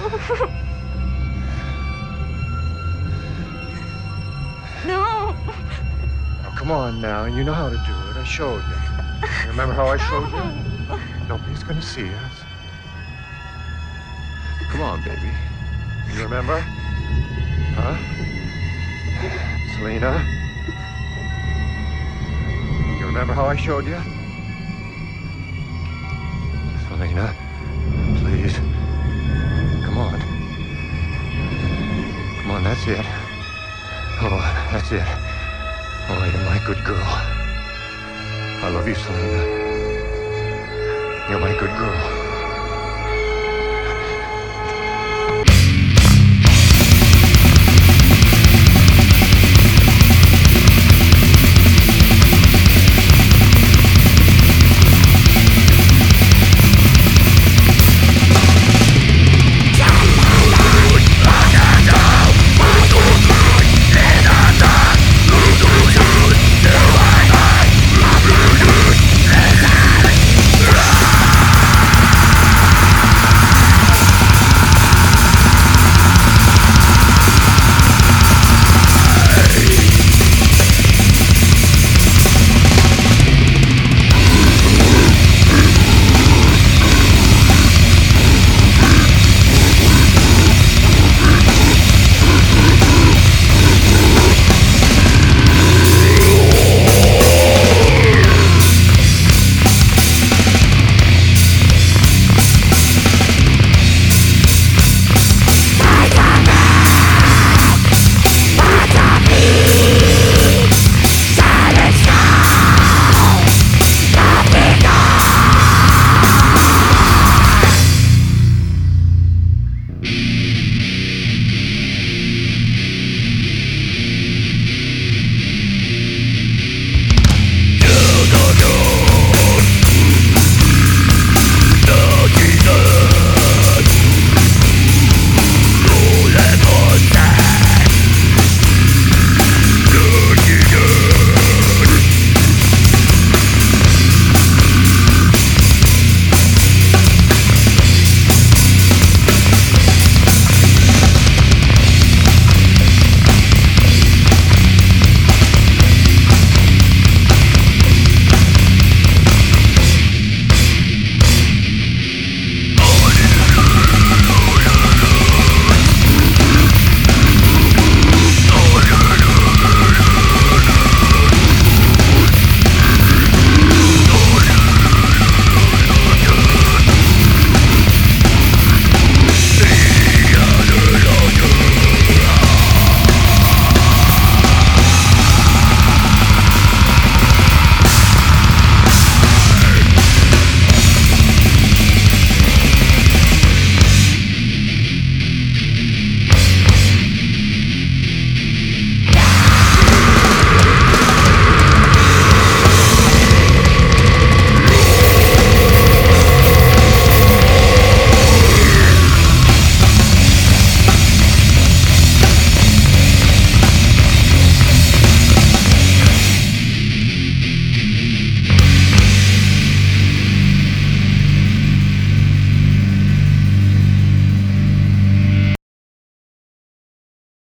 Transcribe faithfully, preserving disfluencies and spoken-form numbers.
No. Now, come on now. You know how to do it. I showed you. You remember how I showed you? Nobody's gonna see us. Come on, baby. You remember? Huh? Selena? You remember how I showed you? Selena, please. Come on. Come on, that's it. Oh, that's it. Oh, you're my good girl. I love you, Selena. You're my good girl.